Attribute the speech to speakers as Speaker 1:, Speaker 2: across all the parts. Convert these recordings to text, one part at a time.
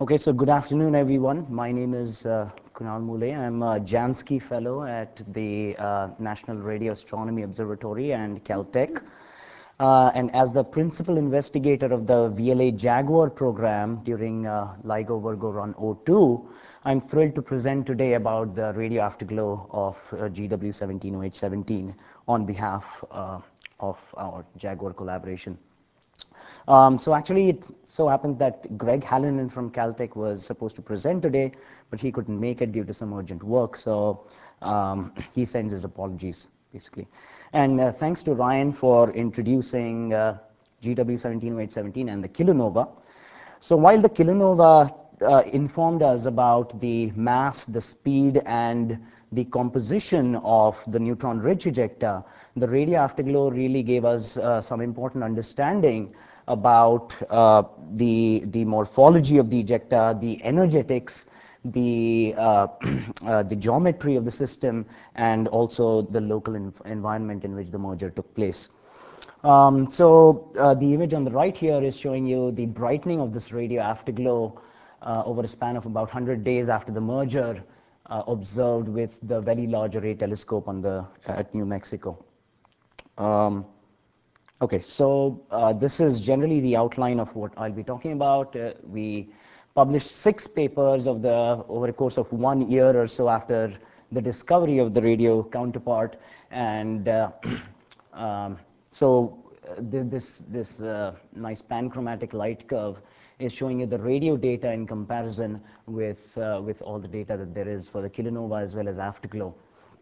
Speaker 1: Okay, so good afternoon, everyone. My name is Kunal Mule. I'm a Jansky Fellow at the National Radio Astronomy Observatory and Caltech. And as the principal investigator of the VLA Jaguar program during LIGO Virgo Run 02, I'm thrilled to present today about the radio afterglow of GW170817 on behalf of our Jaguar collaboration. So actually, it so happens that Greg Hallinan from Caltech was supposed to present today, but he couldn't make it due to some urgent work. So he sends his apologies, basically. And thanks to Ryan for introducing GW170817 and the kilonova. So while the kilonova informed us about the mass, the speed, and the composition of the neutron-rich ejecta, the radio afterglow really gave us some important understanding about the morphology of the ejecta, the energetics, the geometry of the system, and also the local environment in which the merger took place. The image on the right here is showing you the brightening of this radio afterglow over a span of about 100 days after the merger, observed with the Very Large Array Telescope at New Mexico. Okay, so this is generally the outline of what I'll be talking about. We published 6 papers over a course of 1 year or so after the discovery of the radio counterpart, and this nice panchromatic light curve is showing you the radio data in comparison with all the data that there is for the kilonova as well as afterglow.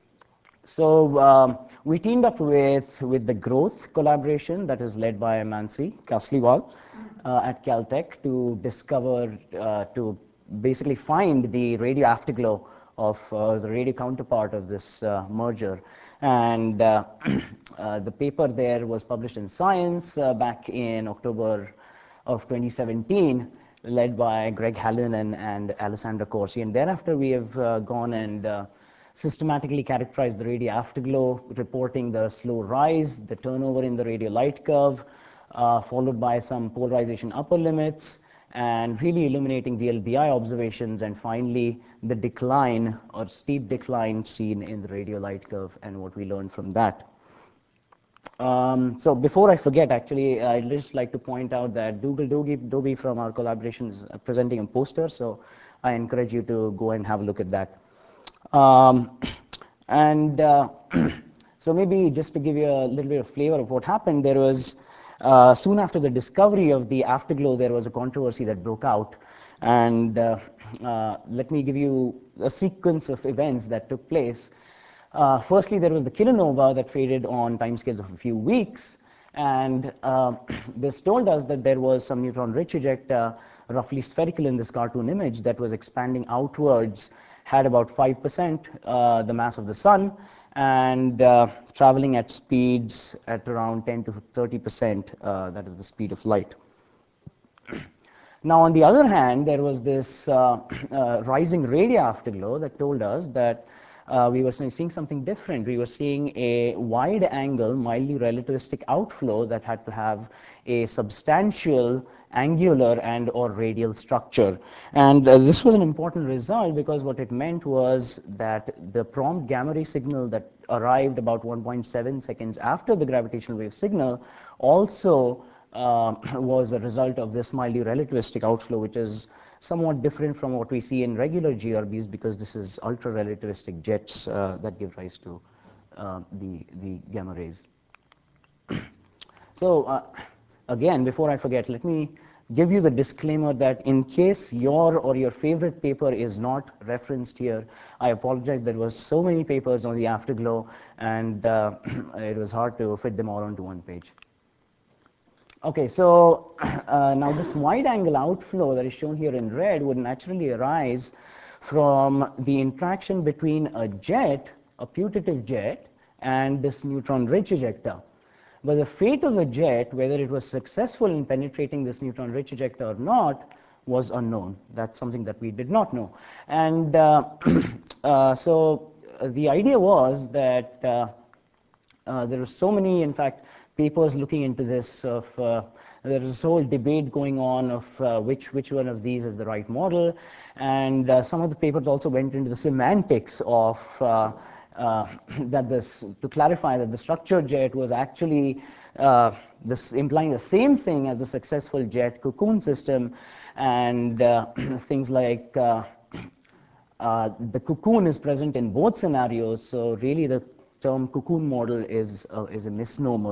Speaker 1: So we teamed up with the Growth collaboration that is led by Mansi Kasliwal at Caltech to discover, to basically find the radio afterglow of the radio counterpart of this merger. And the paper there was published in Science back in October of 2017, led by Greg Hallinan and Alessandra Corsi. And thereafter, we have gone and systematically characterized the radio afterglow, reporting the slow rise, the turnover in the radio light curve, followed by some polarization upper limits, and really illuminating VLBI observations, and finally the decline or steep decline seen in the radio light curve and what we learned from that. So before I forget, actually, I'd just like to point out that Dougal Dobie from our collaboration is presenting a poster, so I encourage you to go and have a look at that. So maybe just to give you a little bit of flavor of what happened, there was soon after the discovery of the afterglow, there was a controversy that broke out. And let me give you a sequence of events that took place. Firstly, there was the kilonova that faded on timescales of a few weeks. And this told us that there was some neutron-rich ejecta, roughly spherical in this cartoon image, that was expanding outwards, had about 5% the mass of the sun, and traveling at speeds at around 10 to 30%, that is the speed of light. Now, on the other hand, there was this rising radio afterglow that told us that we were seeing something different. We were seeing a wide angle, mildly relativistic outflow that had to have a substantial angular and or radial structure. And this was an important result because what it meant was that the prompt gamma ray signal that arrived about 1.7 seconds after the gravitational wave signal also was a result of this mildly relativistic outflow, which is somewhat different from what we see in regular GRBs, because this is ultra-relativistic jets that give rise to the gamma rays. So again, before I forget, let me give you the disclaimer that in case your or your favorite paper is not referenced here, I apologize. There was so many papers on the afterglow, and it was hard to fit them all onto one page. Okay, so now this wide angle outflow that is shown here in red would naturally arise from the interaction between a jet, a putative jet, and this neutron-rich ejecta. But the fate of the jet, whether it was successful in penetrating this neutron-rich ejecta or not, was unknown. That's something that we did not know. And so the idea was that there were so many, in fact, papers looking into this. There is this whole debate going on of which one of these is the right model, and some of the papers also went into the semantics of to clarify that the structured jet was actually implying the same thing as the successful jet cocoon system, and things like the cocoon is present in both scenarios, so really the term cocoon model is a misnomer.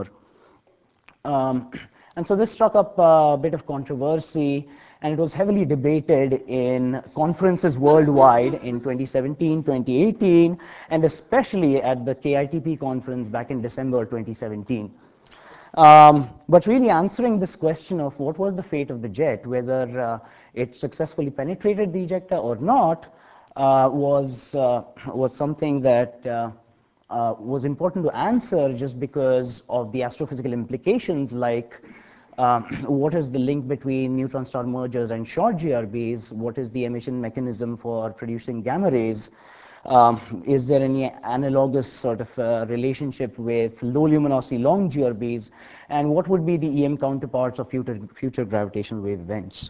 Speaker 1: And so this struck up a bit of controversy, and it was heavily debated in conferences worldwide in 2017, 2018, and especially at the KITP conference back in December 2017. But really answering this question of what was the fate of the jet, whether it successfully penetrated the ejecta or not, was something that was important to answer, just because of the astrophysical implications, like what is the link between neutron star mergers and short GRBs? What is the emission mechanism for producing gamma rays? Is there any analogous sort of relationship with low luminosity long GRBs? And what would be the EM counterparts of future gravitational wave events?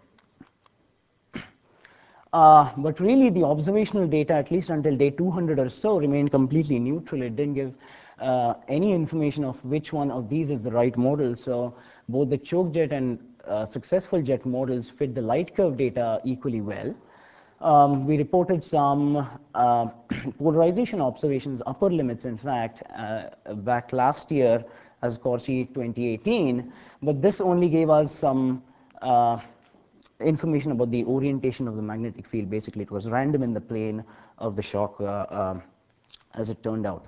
Speaker 1: But really, the observational data, at least until day 200 or so, remained completely neutral. It didn't give any information of which one of these is the right model. So both the choke jet and successful jet models fit the light curve data equally well. We reported some polarization observations, upper limits, in fact, back last year as Corsi 2018, but this only gave us some information about the orientation of the magnetic field. Basically, it was random in the plane of the shock, as it turned out.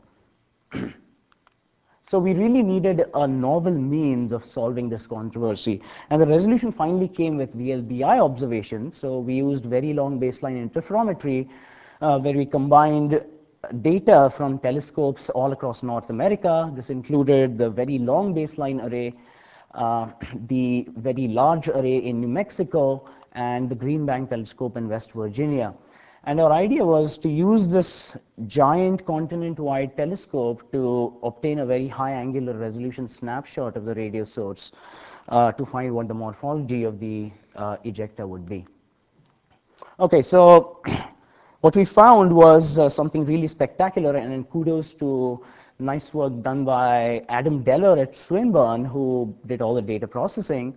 Speaker 1: So we really needed a novel means of solving this controversy. And the resolution finally came with VLBI observations. So we used very long baseline interferometry, where we combined data from telescopes all across North America. This included the very long baseline array, the very large array in New Mexico, and the Green Bank telescope in West Virginia. And our idea was to use this giant continent-wide telescope to obtain a very high angular resolution snapshot of the radio source to find what the morphology of the ejecta would be. Okay, so what we found was something really spectacular, and kudos to nice work done by Adam Deller at Swinburne, who did all the data processing.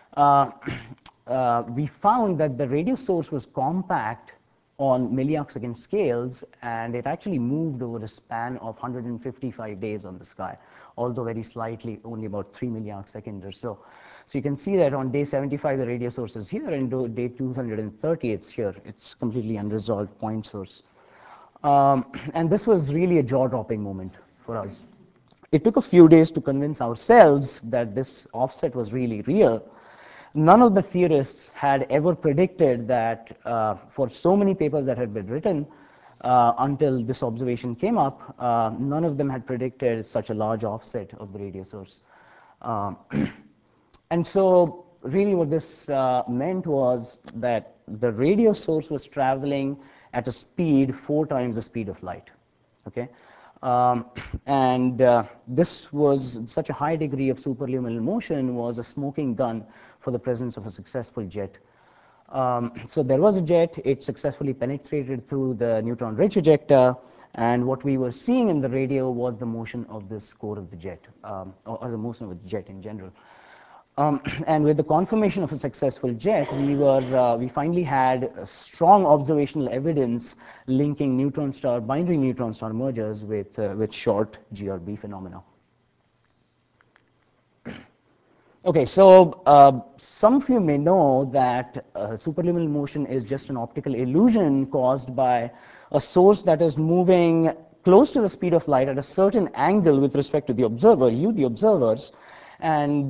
Speaker 1: We found that the radio source was compact on milliarcsecond scales, and it actually moved over a span of 155 days on the sky, although very slightly, only about 3 milliarcseconds or so. So you can see that on day 75, the radio source is here, and day 230, it's here. It's completely unresolved point source. And this was really a jaw-dropping moment for us. It took a few days to convince ourselves that this offset was really real. None of the theorists had ever predicted that for so many papers that had been written until this observation came up, none of them had predicted such a large offset of the radio source. And so really what this meant was that the radio source was traveling at a speed 4 times the speed of light. Okay? This was such a high degree of superluminal motion was a smoking gun for the presence of a successful jet. So there was a jet, it successfully penetrated through the neutron-rich ejecta, and what we were seeing in the radio was the motion of this core of the jet, or the motion of the jet in general. And with the confirmation of a successful jet, we finally had strong observational evidence linking binary neutron star mergers with short GRB phenomena. Okay, so some of you may know that superluminal motion is just an optical illusion caused by a source that is moving close to the speed of light at a certain angle with respect to the observer, the observers. And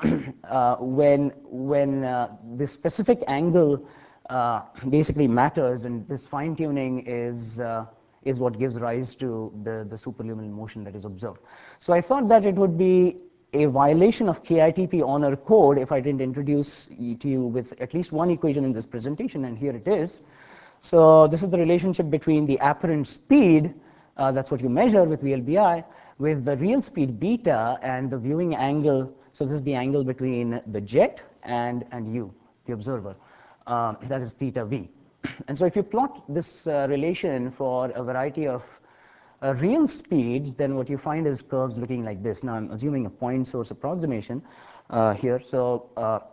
Speaker 1: when this specific angle basically matters, and this fine-tuning is what gives rise to the superluminal motion that is observed. So I thought that it would be a violation of KITP honor code if I didn't introduce to you with at least one equation in this presentation, and here it is. So this is the relationship between the apparent speed, that's what you measure with VLBI, with the real speed beta and the viewing angle. So this is the angle between the jet and you, the observer. That is theta v. And so if you plot this relation for a variety of real speeds, then what you find is curves looking like this. Now I'm assuming a point source approximation here. So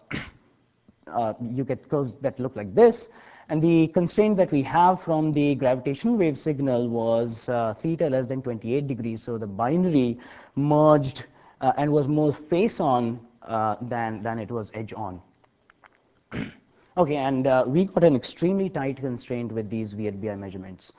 Speaker 1: you get curves that look like this. And the constraint that we have from the gravitational wave signal was theta less than 28 degrees. So the binary merged and was more face-on than it was edge-on. Okay, and we got an extremely tight constraint with these VLBI measurements.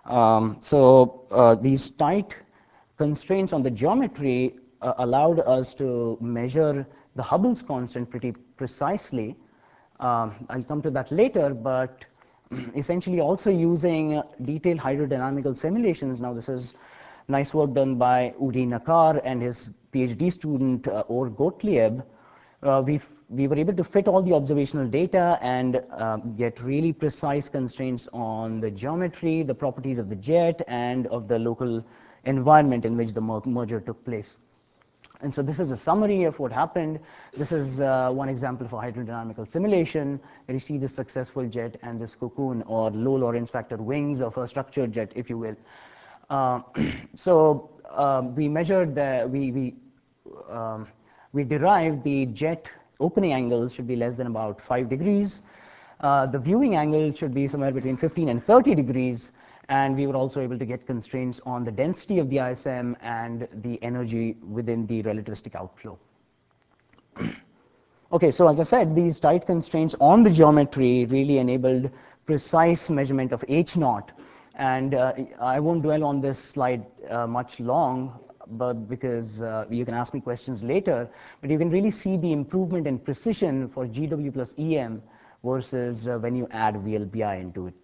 Speaker 1: These tight constraints on the geometry allowed us to measure the Hubble's constant pretty precisely. I'll come to that later, but essentially also using detailed hydrodynamical simulations. Now, this is nice work done by Udi Nakar and his PhD student, Or Gottlieb. We were able to fit all the observational data and get really precise constraints on the geometry, the properties of the jet, and of the local environment in which the merger took place. And so this is a summary of what happened. This is one example of a hydrodynamical simulation, where you see this successful jet and this cocoon, or low Lorentz factor wings of a structured jet, if you will. We measured we derived the jet opening angle should be less than about 5 degrees. The viewing angle should be somewhere between 15 and 30 degrees. And we were also able to get constraints on the density of the ISM and the energy within the relativistic outflow. Okay, so as I said, these tight constraints on the geometry really enabled precise measurement of H naught. And I won't dwell on this slide much long, but because you can ask me questions later, but you can really see the improvement in precision for GW plus EM versus when you add VLBI into it.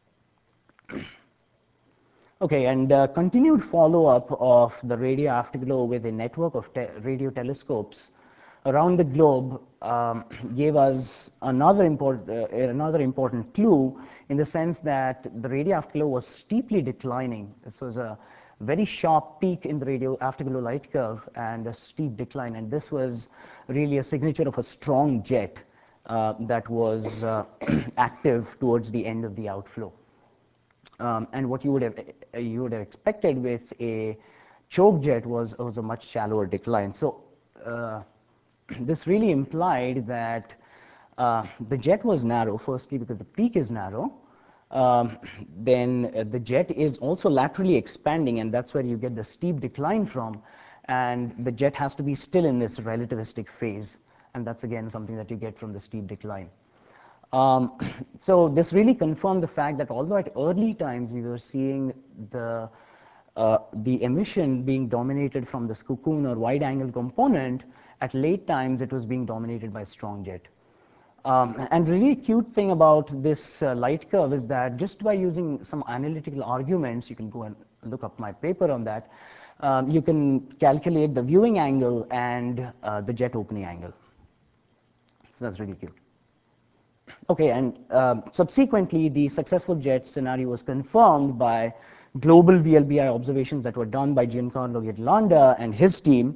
Speaker 1: Okay, and continued follow-up of the radio afterglow with a network of radio telescopes around the globe gave us another important clue, in the sense that the radio afterglow was steeply declining. This was a very sharp peak in the radio afterglow light curve and a steep decline, and this was really a signature of a strong jet that was active towards the end of the outflow. And what you would have expected with a choke jet was a much shallower decline. So this really implied that the jet was narrow, firstly because the peak is narrow. Then the jet is also laterally expanding, and that's where you get the steep decline from. And the jet has to be still in this relativistic phase, and that's again something that you get from the steep decline. So this really confirmed the fact that although at early times we were seeing the emission being dominated from this cocoon or wide-angle component, at late times it was being dominated by strong jet. And really cute thing about this light curve is that just by using some analytical arguments, you can go and look up my paper on that, you can calculate the viewing angle and the jet opening angle. So that's really cute. Okay, and subsequently, the successful jet scenario was confirmed by global VLBI observations that were done by Giancarlo Ghirlanda and his team,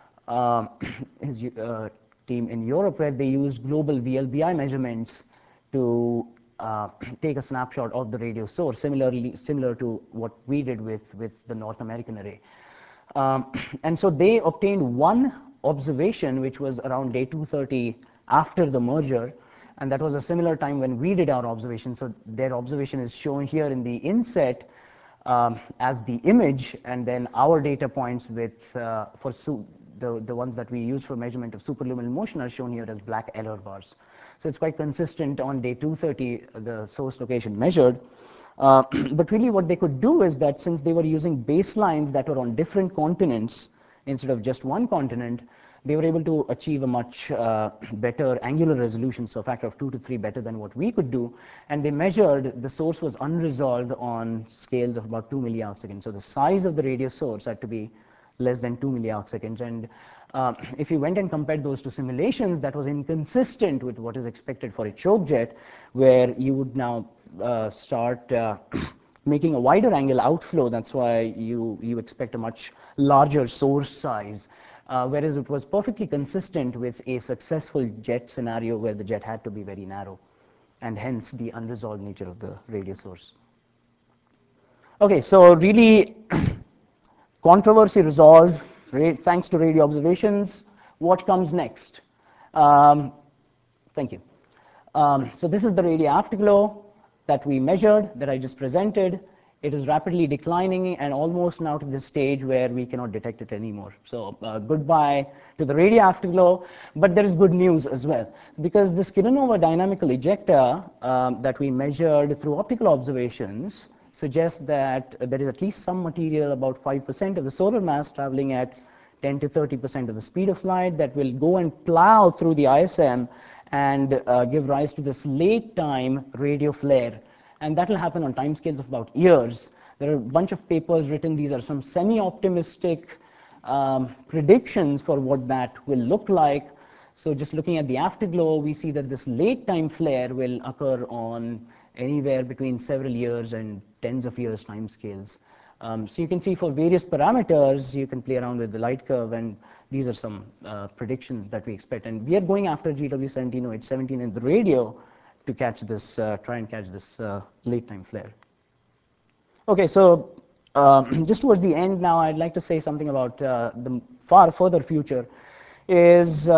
Speaker 1: team in Europe, where they used global VLBI measurements to take a snapshot of the radio source, similar to what we did with the North American array. And so they obtained one observation, which was around day 230 after the merger, and that was a similar time when we did our observation. So their observation is shown here in the inset as the image, and then our data points with the ones that we use for measurement of superluminal motion are shown here as black error bars. So it's quite consistent on day 230, the source location measured. But really what they could do is that since they were using baselines that were on different continents instead of just one continent, they were able to achieve a much better angular resolution, so a factor of 2 to 3 better than what we could do. And they measured the source was unresolved on scales of about 2 milliarc seconds. So the size of the radio source had to be less than 2 milliarc seconds. And if you went and compared those to simulations, that was inconsistent with what is expected for a choke jet, where you would now start making a wider angle outflow. That's why you expect a much larger source size, whereas it was perfectly consistent with a successful jet scenario where the jet had to be very narrow, and hence the unresolved nature of the radio source. Okay, so really controversy resolved thanks to radio observations. What comes next? Thank you. So this is the radio afterglow that we measured, that I just presented. It is rapidly declining and almost now to the stage where we cannot detect it anymore. So goodbye to the radio afterglow, but there is good news as well. Because this kilonova dynamical ejecta that we measured through optical observations suggests that there is at least some material, about 5% of the solar mass, traveling at 10 to 30% of the speed of light, that will go and plow through the ISM and give rise to this late time radio flare. And that will happen on timescales of about years. There are a bunch of papers written. These are some semi-optimistic predictions for what that will look like. So just looking at the afterglow, we see that this late time flare will occur on anywhere between several years and tens of years timescales. So you can see for various parameters, you can play around with the light curve, and these are some predictions that we expect. And we are going after GW170H17 in the radio to catch this, try and catch this late time flare. Okay, so just towards the end now, I'd like to say something about the far further future. Is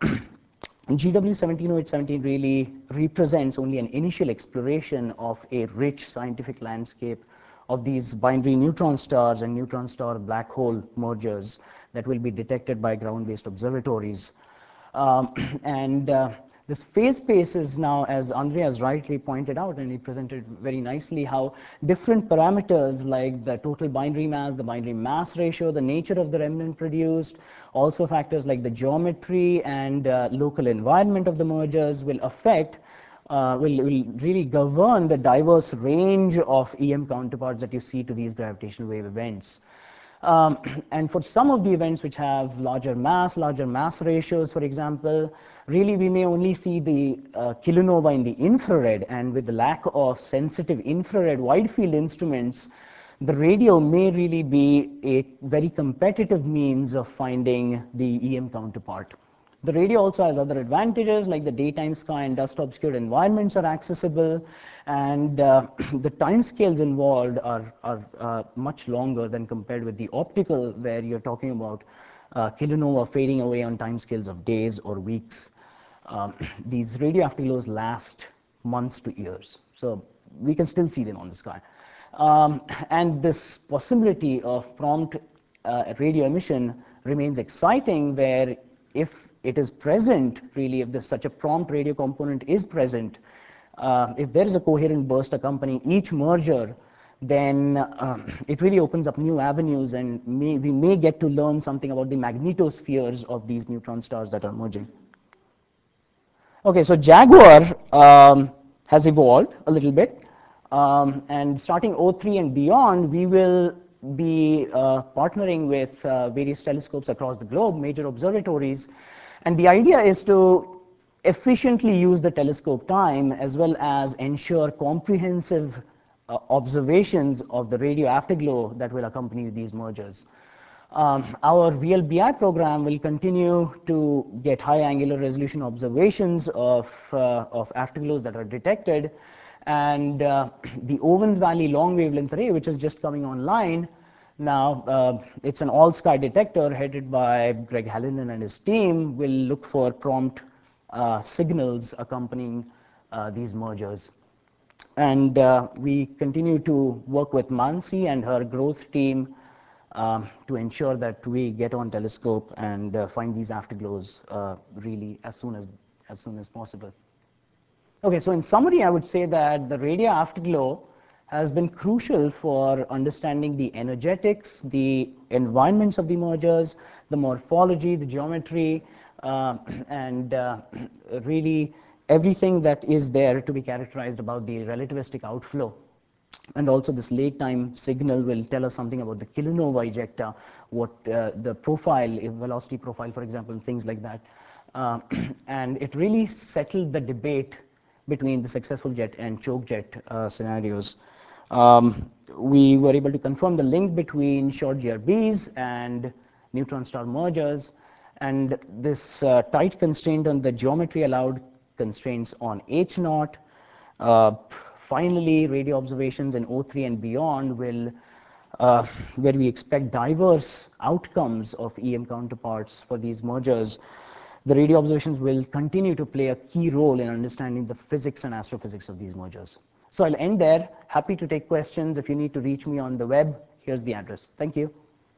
Speaker 1: GW170H17 really represents only an initial exploration of a rich scientific landscape of these binary neutron stars and neutron star black hole mergers that will be detected by ground-based observatories. This phase space is now, as Andreas rightly pointed out, and he presented very nicely, how different parameters like the total binary mass ratio, the nature of the remnant produced, also factors like the geometry and local environment of the mergers will affect, will really govern the diverse range of EM counterparts that you see to these gravitational wave events. And for some of the events which have larger mass ratios, for example, really we may only see the kilonova in the infrared, and with the lack of sensitive infrared wide field instruments, the radio may really be a very competitive means of finding the EM counterpart. The radio also has other advantages, like the daytime sky and dust obscured environments are accessible, and the time scales involved are much longer than compared with the optical, where you're talking about kilonova fading away on time scales of days or weeks. These radio afterglows last months to years, so we can still see them on the sky. And this possibility of prompt radio emission remains exciting, where if it is present, really, if such a prompt radio component is present, if there is a coherent burst accompanying each merger, then it really opens up new avenues, and we may get to learn something about the magnetospheres of these neutron stars that are merging. Okay, so Jaguar has evolved a little bit, and starting 03 and beyond, we will be partnering with various telescopes across the globe, major observatories, and the idea is to efficiently use the telescope time as well as ensure comprehensive observations of the radio afterglow that will accompany these mergers. Our VLBI program will continue to get high angular resolution observations of afterglows that are detected, and the Owens Valley long wavelength array, which is just coming online now, it's an all-sky detector headed by Greg Hallinan and his team, will look for prompt signals accompanying these mergers. And we continue to work with Mansi and her growth team to ensure that we get on telescope and find these afterglows really as soon as possible. Okay, so in summary, I would say that the radio afterglow has been crucial for understanding the energetics, the environments of the mergers, the morphology, the geometry, and really everything that is there to be characterized about the relativistic outflow. And also this late time signal will tell us something about the kilonova ejecta, what the profile, velocity profile, for example, things like that. And it really settled the debate between the successful jet and choke jet scenarios. We were able to confirm the link between short GRBs and neutron star mergers, and this tight constraint on the geometry allowed constraints on H naught. Finally, radio observations in O3 and beyond will where we expect diverse outcomes of EM counterparts for these mergers. The radio observations will continue to play a key role in understanding the physics and astrophysics of these mergers. So I'll end there. Happy to take questions. If you need to reach me on the web, here's the address. Thank you.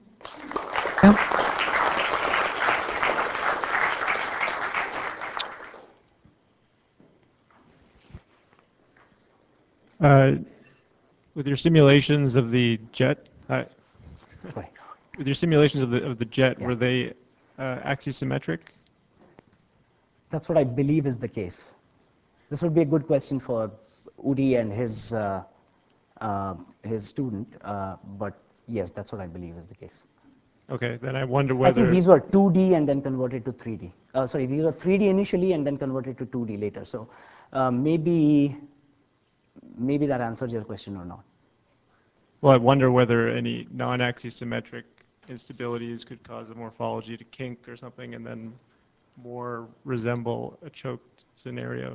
Speaker 2: With your simulations of the jet,
Speaker 1: Sorry.
Speaker 2: with your simulations of the jet,
Speaker 1: Yeah.
Speaker 2: were they axisymmetric?
Speaker 1: That's what I believe is the case. This would be a good question for Udi and his student, but yes, that's what I believe is the case.
Speaker 2: Okay, then I wonder
Speaker 1: I think
Speaker 2: whether
Speaker 1: these were 2D and then converted to 3D. Sorry, these were 3D initially and then converted to 2D later. So maybe that answers your question or not.
Speaker 2: well, I wonder whether any non-axisymmetric instabilities could cause a morphology to kink or something, and then more resemble a choked scenario.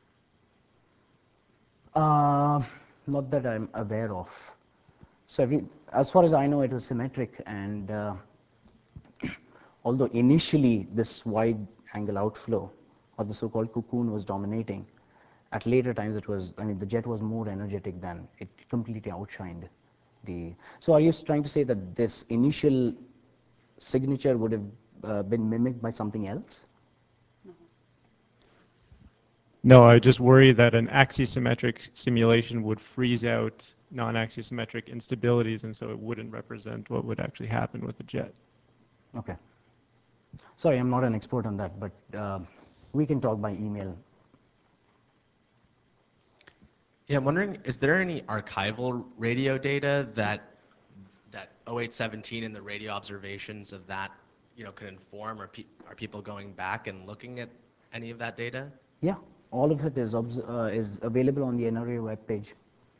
Speaker 1: Not that I'm aware of. So as far as I know, it was symmetric, and although initially this wide angle outflow, or the so-called cocoon, was dominating, at later times it was, I mean, the jet was more energetic than, it completely outshined the, so are you trying to say that this initial signature would have been mimicked by something else?
Speaker 2: No, I just worry that an axisymmetric simulation would freeze out non-axisymmetric instabilities, and so it wouldn't represent what would actually happen with the jet.
Speaker 1: Okay. Sorry, I'm not an expert on that, but we can talk by email.
Speaker 3: Yeah, I'm wondering, is there any archival radio data that 0817 and the radio observations of that, could inform, or are people going back and looking at any of that data?
Speaker 1: Yeah, all of it is available on the NRA webpage.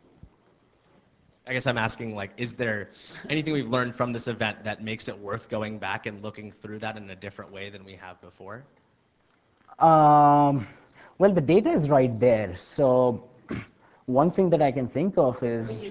Speaker 3: I guess I'm asking, like, is there anything we've learned from this event that makes it worth going back and looking through that in a different way than we have before?
Speaker 1: Well, the data is right there. So one thing that I can think of is,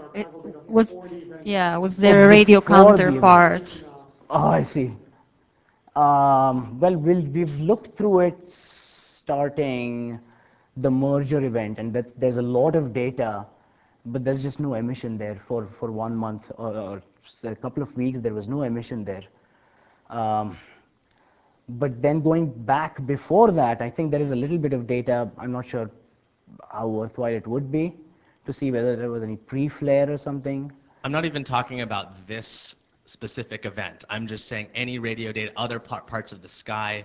Speaker 4: was there a radio
Speaker 1: before the event.
Speaker 4: counterpart?
Speaker 1: Oh, I see. Well, we've looked through it starting the merger event, and there's a lot of data, but there's just no emission there for 1 month or a couple of weeks. There was no emission there. But then going back before that, I think there is a little bit of data. I'm not sure how worthwhile it would be to see whether there was any pre-flare or something.
Speaker 3: I'm not even talking about this specific event. I'm just saying any radio data, other parts of the sky.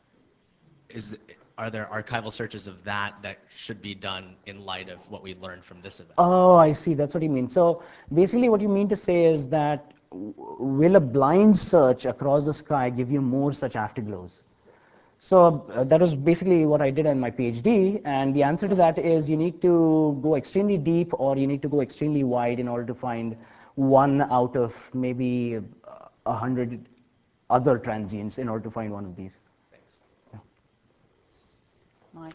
Speaker 3: Are there archival searches of that should be done in light of what we learned from this event?
Speaker 1: Oh, I see. That's what you mean. So basically what you mean to say is that will a blind search across the sky give you more such afterglows? So that was basically what I did in my PhD, and the answer to that is you need to go extremely deep or you need to go extremely wide in order to find one out of maybe 100 other transients in order to find one of these.
Speaker 3: Thanks.
Speaker 1: Yeah.
Speaker 4: Mike.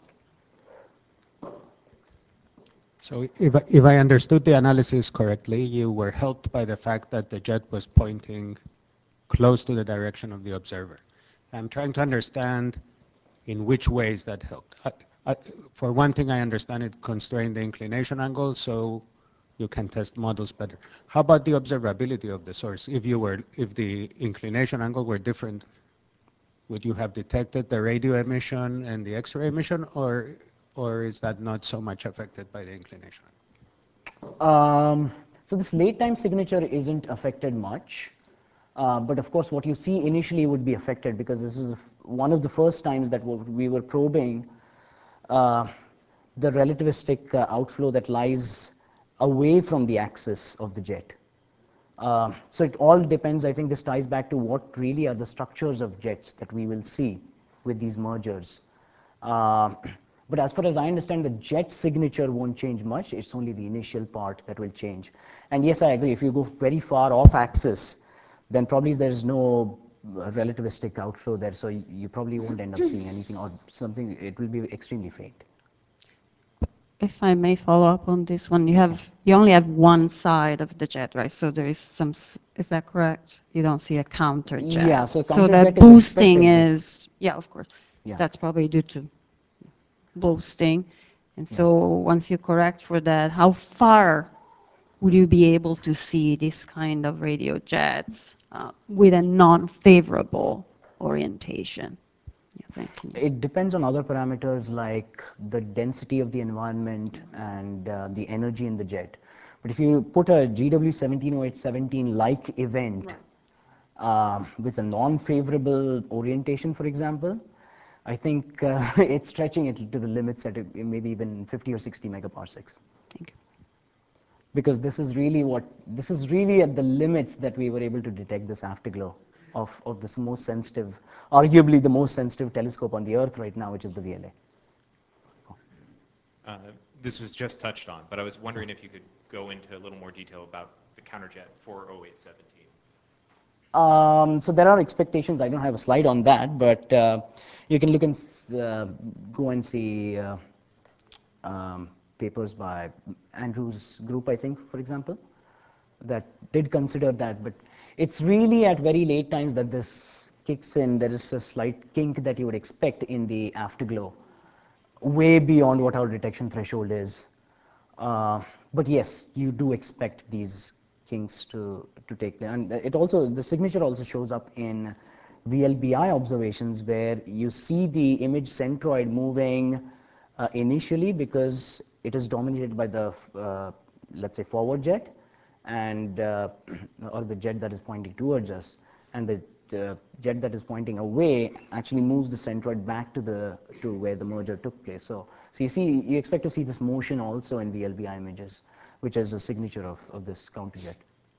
Speaker 5: So if I understood the analysis correctly, you were helped by the fact that the jet was pointing close to the direction of the observer. I'm trying to understand in which ways that helped. For one thing, I understand it constrained the inclination angle, so you can test models better. How about the observability of the source? If the inclination angle were different, would you have detected the radio emission and the X-ray emission, or is that not so much affected by the inclination?
Speaker 1: So this late time signature isn't affected much. But of course, what you see initially would be affected because this is one of the first times that we were probing the relativistic outflow that lies away from the axis of the jet. So it all depends. I think this ties back to what really are the structures of jets that we will see with these mergers. But as far as I understand, the jet signature won't change much. It's only the initial part that will change. And yes, I agree. If you go very far off axis, then probably there is no relativistic outflow there. So you probably won't end up seeing anything or something. It will be extremely faint.
Speaker 4: If I may follow up on this one, you only have one side of the jet, right? So there is some, is that correct? You don't see a counter jet.
Speaker 1: Yeah, so
Speaker 4: So
Speaker 1: counter
Speaker 4: the
Speaker 1: jet is
Speaker 4: boosting
Speaker 1: expected,
Speaker 4: is, yeah, of course.
Speaker 1: Yeah.
Speaker 4: That's probably due to boosting. And so once you correct for that, how far would you be able to see this kind of radio jets with a non-favorable orientation? Yeah, thank you.
Speaker 1: It depends on other parameters like the density of the environment and the energy in the jet. But if you put a GW170817 like event with a non-favorable orientation, for example, I think it's stretching it to the limits at maybe even 50 or 60 megaparsecs.
Speaker 4: Thank you.
Speaker 1: Because this is really at the limits that we were able to detect this afterglow of this most sensitive, arguably the most sensitive telescope on the Earth right now, which is the VLA.
Speaker 6: This was just touched on, but I was wondering if you could go into a little more detail about the counterjet for 0817.
Speaker 1: So there are expectations. I don't have a slide on that, but you can look and go and see papers by Andrew's group, I think, for example, that did consider that. But it's really at very late times that this kicks in. There is a slight kink that you would expect in the afterglow, way beyond what our detection threshold is. But yes, you do expect these kinks to take place. And the signature also shows up in VLBI observations where you see the image centroid moving initially because it is dominated by the, let's say, forward jet and or the jet that is pointing towards us, and the jet that is pointing away actually moves the centroid back to where the merger took place. So you expect to see this motion also in VLBI images, which is a signature of this counterjet.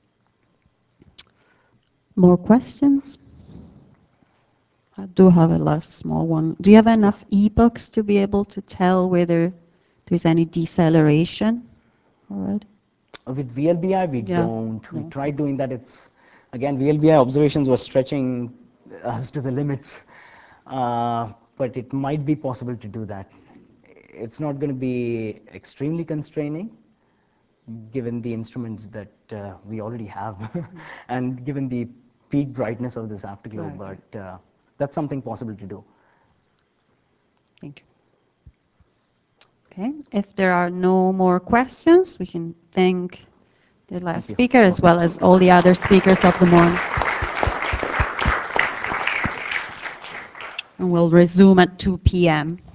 Speaker 4: More questions? I do have a last small one. Do you have enough epochs to be able to tell whether there's any deceleration already?
Speaker 1: With VLBI, we
Speaker 4: Yeah.
Speaker 1: don't. We
Speaker 4: No.
Speaker 1: tried doing that. Again, VLBI observations were stretching us to the limits, but it might be possible to do that. It's not going to be extremely constraining, given the instruments that we already have, and given the peak brightness of this afterglow.
Speaker 4: Right.
Speaker 1: But that's something possible to do.
Speaker 4: Thank you. Okay, if there are no more questions, we can thank the last
Speaker 1: you.
Speaker 4: speaker as well as all the other speakers of the morning. And we'll resume at 2 p.m.